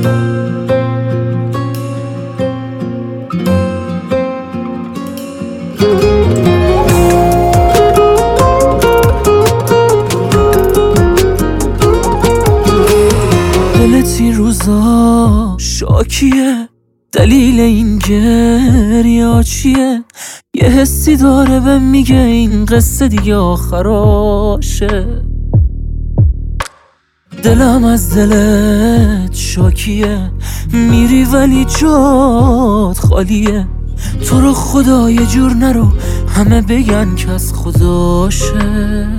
دلت این روزا شاکیه، دلیل این گریه چیه؟ یه حسی داره به میگه این قصه دیگه آخراشه. دلم از دلت شاکیه، میری ولی جات خالیه. تو رو خدا یه جور نرو، همه بگن که از خداشه.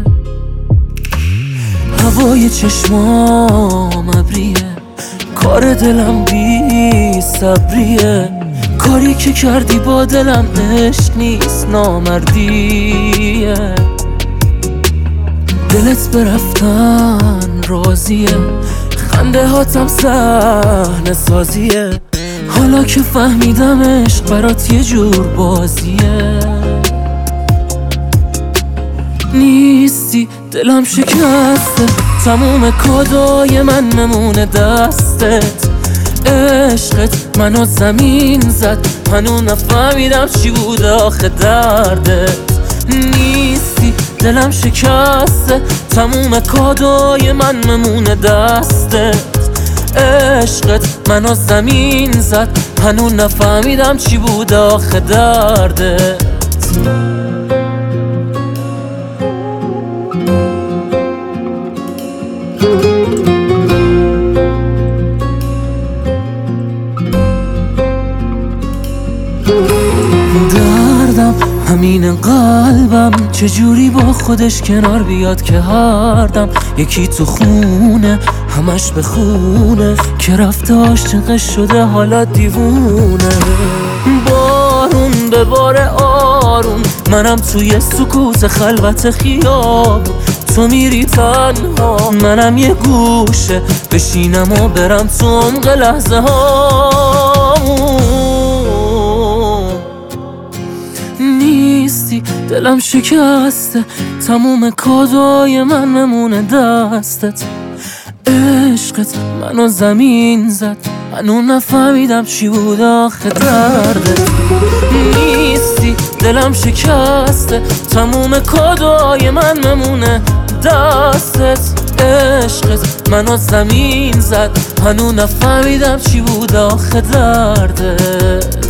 هوای چشمام ابریه، کار دلم بی صبریه. کاری که کردی با دلم عشق نیست، نامردیه. دلت برفتن راضیه، خنده هاتم صحنه سازیه. حالا که فهمیدم عشق برات یه جور بازیه. نیستی دلم شکسته، تموم کادای من نمونه دستت. عشقت منو زمین زد، هنوز نفهمیدم چی بود آخه دردت. نیستی دلم شکسته، تموم کادای من نمونه دستت. عشقت منو زمین زد، هنوز نفهمیدم چی بود آخه دردت. دردم همین قلبم چجوری با خودش کنار بیاد که هر دم یکی تو خونه همش به خونه که رفته عاشقش شده حالا دیوونه. بارون به بار آروم، منم توی سکوت خلوت خیاب. تو میری تنها، منم یه گوشه بشینم و برم تو عمق لحظه هامون. نیستی دلم شکسته، تموم کادای من نمونه دستت. عشقت منو زمین زد، هنوز نفهمیدم چی بود آخه دردت. نیستی دلم شکسته، تموم کادای من نمونه دستت. عشقت منو زمین زد، هنوز نفهمیدم چی بود آخه دردت.